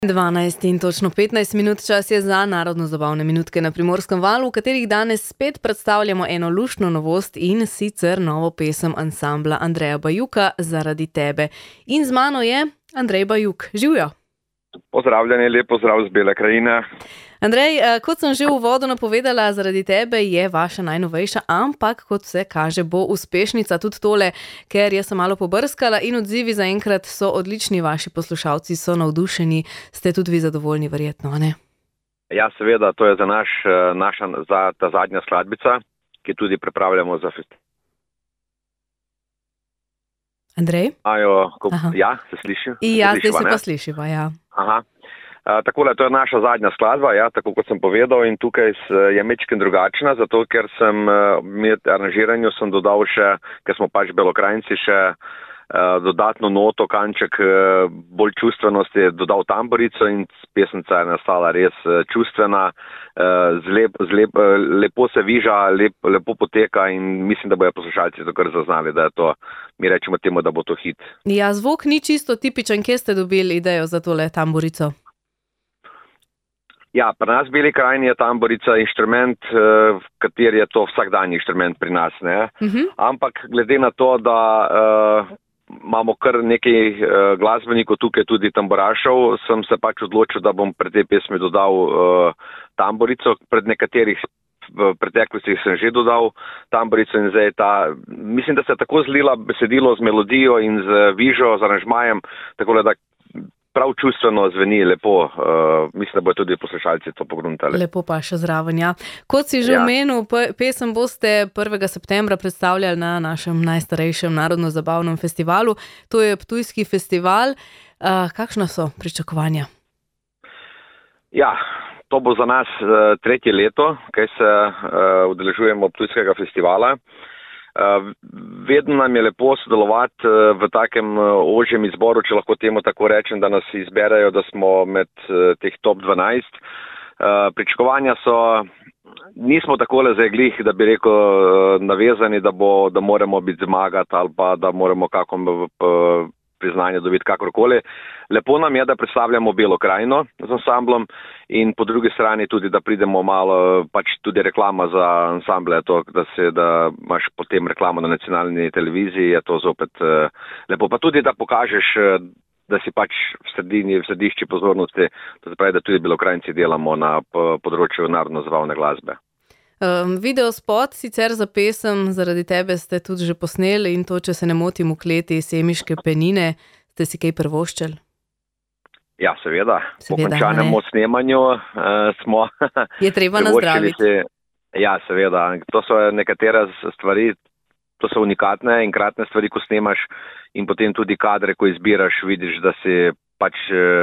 12 in točno 15 minut čas je za narodno-zabavne minutke na Primorskem valu, v katerih danes spet predstavljamo eno luštno novost in sicer novo pesem ansambla Andreja Bajuka Zaradi tebe. In z mano je Andrej Bajuk. Živjo! Pozdravljeni, lep pozdrav z Bele krajine. Andrej, kot sem že v uvodu napovedala, Zaradi tebe je vaša najnovejša, ampak kot vse kaže, bo uspešnica tudi tole, ker jaz sem malo pobrskala in odzivi zaenkrat so odlični, vaši poslušalci so navdušeni, ste tudi vi zadovoljni verjetno, ne? Ja, seveda, to je za naša ta zadnja skladbica, ki tudi pripravljamo za festival. Andrej? Ja, se sliši? Ja, zdaj se pa slišiva, ja. Aha. Takole, to je naša zadnja skladba, ja, tako kot sem povedal, in tukaj je mečken drugačna, zato ker sem med aranžiranju sem dodal še, ker smo pač Belokranjci, še dodatno noto, kanček bolj čustvenosti, dodal tamburico in pesnica je nastala res čustvena, lepo se viža, lepo poteka in mislim, da bojo poslušalci to kar zaznali, da je to, mi rečemo temu, da bo to hit. Ja, zvok ni čisto tipičen, kje ste dobili idejo za tole tamburico? Ja, pri nas v Beli krajini je tamburica inštrument, kateri je to vsakdanji inštrument pri nas, ne? Ampak glede na to, da imamo kar nekaj glasbenikov tukaj, tudi tamburašev, sem se pač odločil, da bom pred tej pesmi dodal tamburico. Pred nekaterih v preteklosti sem že dodal tamburico in zdaj mislim, da se je tako zlila besedilo z melodijo in z vižo, z aranžmajem, tako da prav čustveno zveni lepo. Mislim, da bodo tudi poslušalci to pogruntali. Lepo pa še zraven, ja. Kot si že omenil, pesem boste 1. septembra predstavljali na našem najstarejšem narodno-zabavnem festivalu. To je Ptujski festival. Kakšna so pričakovanja? Ja, to bo za nas tretje leto, kaj se udeležujemo Ptujskega festivala. Vedno nam je lepo sodelovati v takem ožjem izboru, če lahko temu tako rečem, da nas izberejo, da smo med teh top 12. Pričakovanja so, nismo takole zaeglih, da bi rekel navezani, da moramo biti zmagati ali pa da moramo kako priznanje dobiti kakorkoli. Lepo nam je, da predstavljamo Belo krajino z ansamblom in po drugi strani tudi, da pridemo malo, pač tudi reklama za ansamble, to, da imaš potem reklamo na nacionalni televiziji, je to zopet lepo. Pa tudi, da pokažeš, da si pač v središči pozornosti, to se pravi, da tudi Belokranjci delamo na področju narodno-zabavne glasbe. Videospot sicer za pesem Zaradi tebe ste tudi že posneli in to, če se ne motim, v kleti Semiške penine, ste si kaj privoščili? Ja, seveda. Po končanem snemanju smo je treba nazdraviti. Ja, seveda. To so nekatere stvari, to so unikatne in kratne stvari, ko snemaš in potem tudi kadre, ko izbiraš, vidiš, da si pač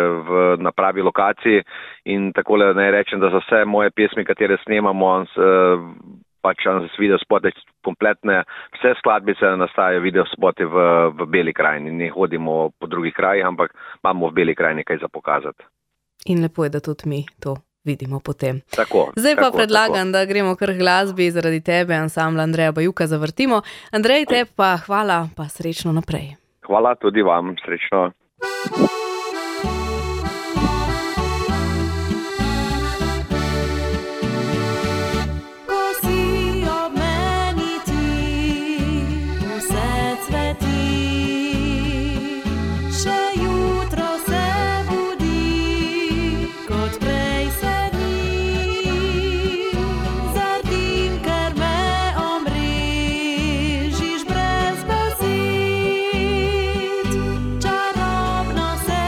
na pravi lokaciji in takole naj rečem, da za vse moje pesmi, katere snemamo, pač videospote kompletne, vse skladbice nastajajo videospote v Beli krajini. Ne hodimo po drugih krajih, ampak imamo v Beli krajini kaj za pokazati. In lepo je, da tudi mi to vidimo potem. Tako. Zdaj pa predlagam, da gremo kar glasbi Zaradi tebe, ansambla Andreja Bajuka zavrtimo. Andrej, te pa hvala, pa srečno naprej. Hvala tudi vam, srečno. Čarobno se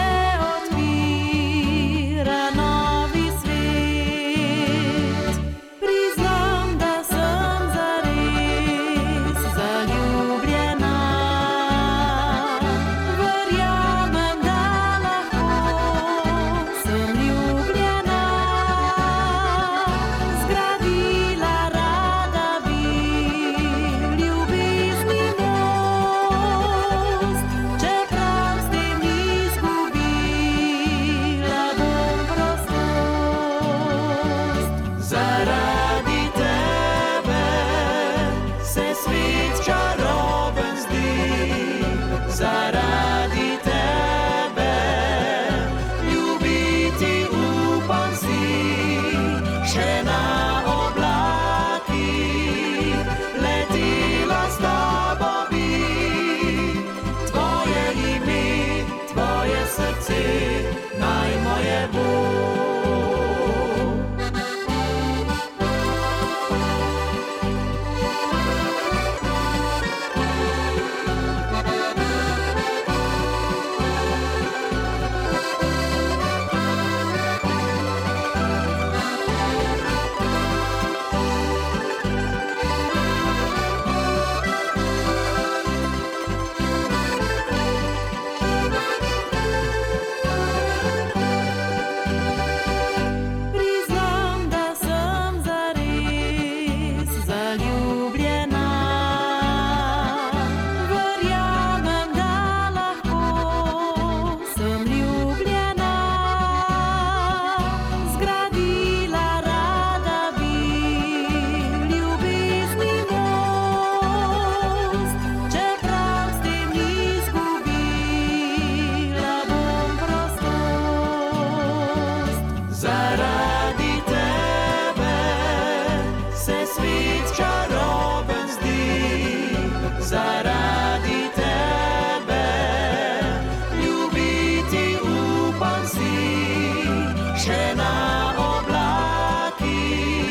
Če na oblaki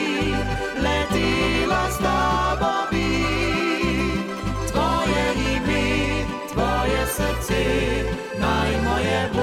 letila s tabo bi, tvoje ime, tvoje srce naj moje bo.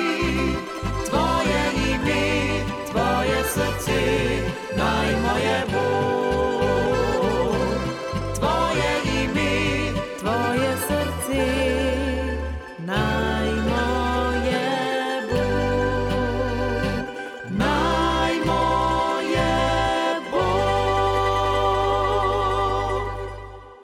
Naj moje